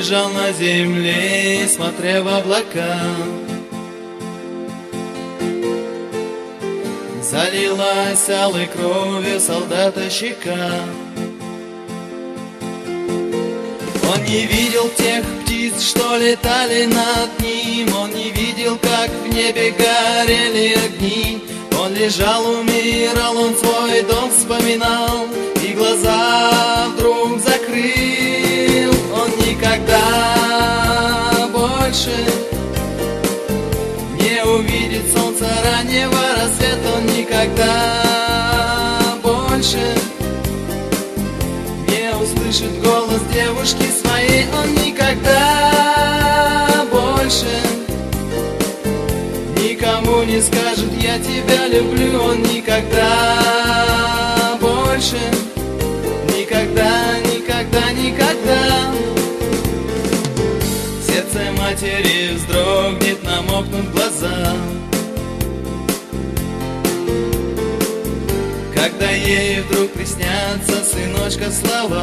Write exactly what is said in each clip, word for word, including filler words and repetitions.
лежал на земле, смотря в облака. Залилась алой кровью солдата щека. Он не видел тех птиц, что летали над ним. Он не видел, как в небе горели огни. Он лежал, умирал, он свой дом вспоминал, и глаза вдруг закрыл. Он никогда больше не увидит солнца раннего рассвета. Он никогда больше не услышит голос девушки своей. Он никогда больше никому не скажет: я тебя люблю. Он никогда больше, никогда, никогда, никогда. Сердце матери вздрогнет, намокнут глаза, когда ей вдруг приснятся сыночка слова: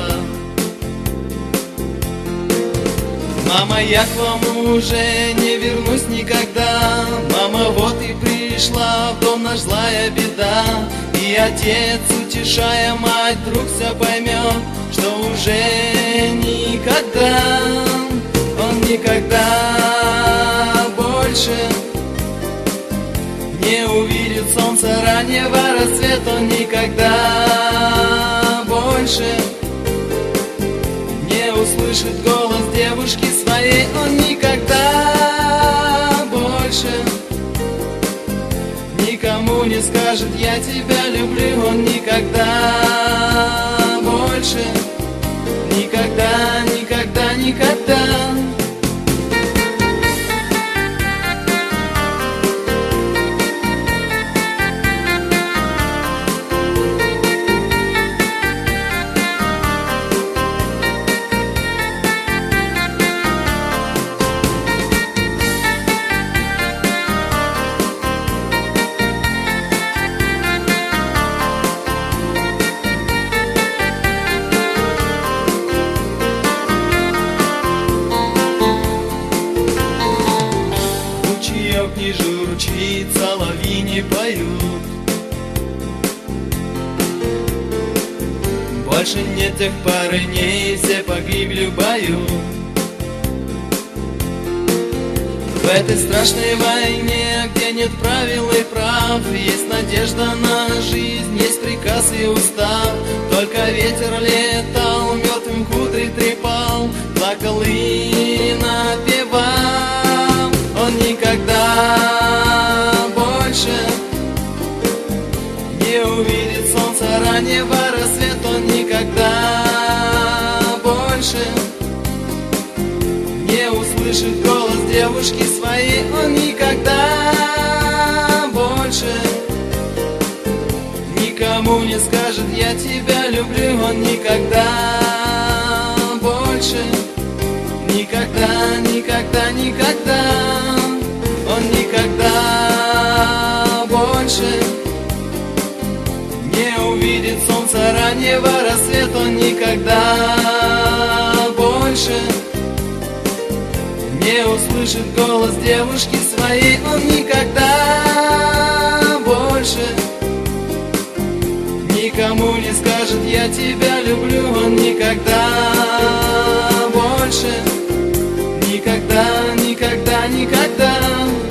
мама, я к вам уже не вернусь никогда. Мама, вот и пришла в дом наш злая беда. И отец, утешая мать, вдруг все поймет, что уже никогда, он никогда больше не увидит солнца раннего рассвета. Он никогда больше не услышит голос девушки своей. Он никогда больше никому не скажет: я тебя люблю. Он никогда больше, никогда, никогда, никогда. Не журчит, соловьи не поют. Больше нет тех парней, все погибли в бою. В этой страшной войне, где нет правил и прав, есть надежда на жизнь, есть приказ и устав. Только ветер летал, мертвым кудри трепал, плакал и напевал. Он никогда больше не увидит солнца раннего рассвета. Он никогда больше не услышит голос девушки своей. Он никогда больше никому не скажет: я тебя люблю. Он никогда больше, никогда, никогда, никогда. Он никогда больше не увидит солнца раннего рассвета. Он никогда больше не услышит голос девушки своей. Он никогда больше никому не скажет: я тебя люблю. Он никогда больше, никогда, никогда, никогда.